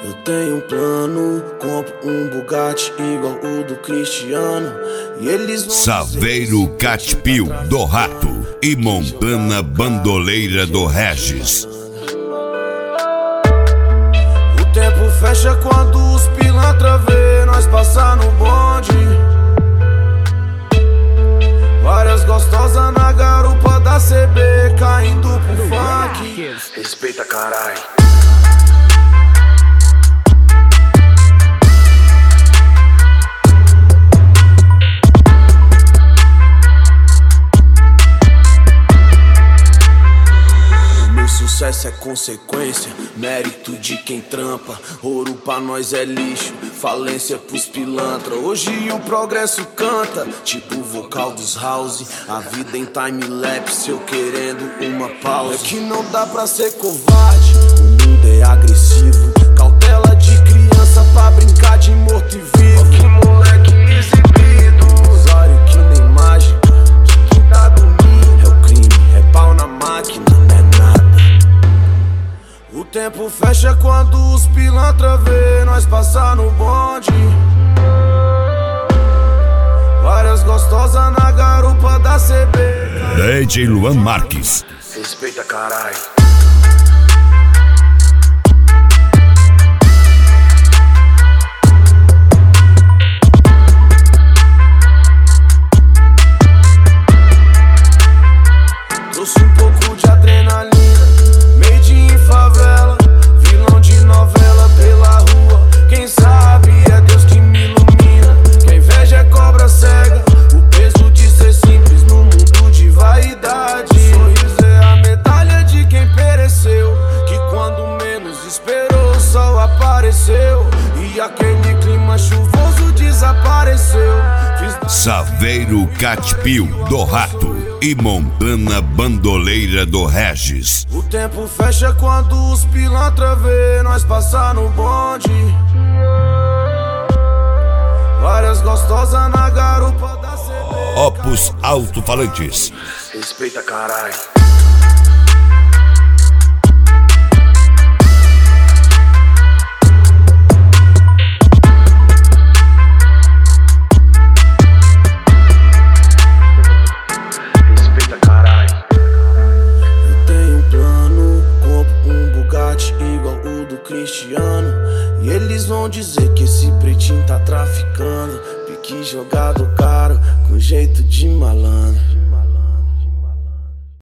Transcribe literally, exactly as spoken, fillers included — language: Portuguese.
Eu tenho um plano, compro um Bugatti igual o do Cristiano. E eles vão Saveiro Catpil do Rato e Montana Bandoleira do Regis. O tempo fecha quando os pilantra vê nós passar no bonde. Várias gostosas na garupa da C B, caindo pro funk. Respeita, carai. Sucesso é consequência, mérito de quem trampa. Ouro pra nós é lixo, falência pros pilantra. Hoje o progresso canta, tipo o vocal dos house. A vida em time-lapse, eu querendo uma pausa. É que não dá pra ser covarde, o mundo é agressivo. Cautela de criança pra brincar de morto e vivo. Que moleque exibido, usuário que nem mágica. De quem tá dormindo, é o crime, é pau na máquina, não é nada. O tempo fecha quando os pilantra vê nós passar no bonde. Várias gostosas na garupa da C B. D J Luan Marques. Respeita, carai. Trouxe um pouco de adrenalina, made in favela, vilão de novela pela rua. Quem sabe é Deus que me ilumina. Quem inveja é cobra cega, o peso de ser simples no mundo de vaidade. O sorriso é a medalha de quem pereceu, que quando menos esperou o sol apareceu e aquele clima chuvoso desapareceu. Fiz... Saveiro Catpil do Rato e Montana Bandoleira do Regis. O tempo fecha quando os pilantra vê nós passar no bonde. Várias gostosas na garupa da C B. Opus Alto-Falantes. Respeita, carai. Igual o do Cristiano. E eles vão dizer que esse pretinho tá traficando. Pique jogado caro, com jeito de malandro.